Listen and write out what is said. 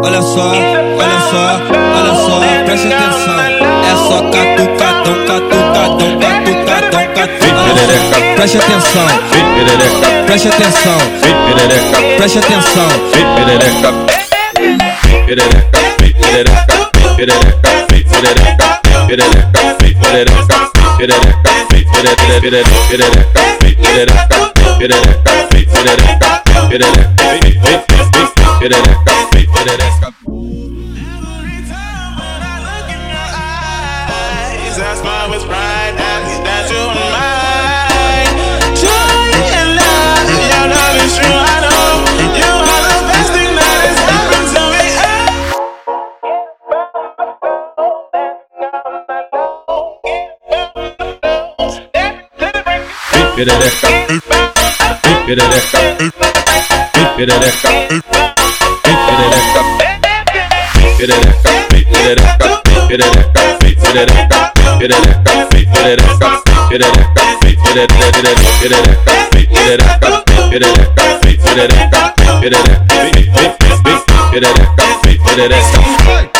olha só, olha só, olha só, preste atenção. É só catucadão, catucadão, catucadão, catucadão. Preste atenção, preste atenção, preste atenção. That's why it's right after that you're mine. Joy and love, your love is true, I know. You are the best thing that has happened to me. Perereca.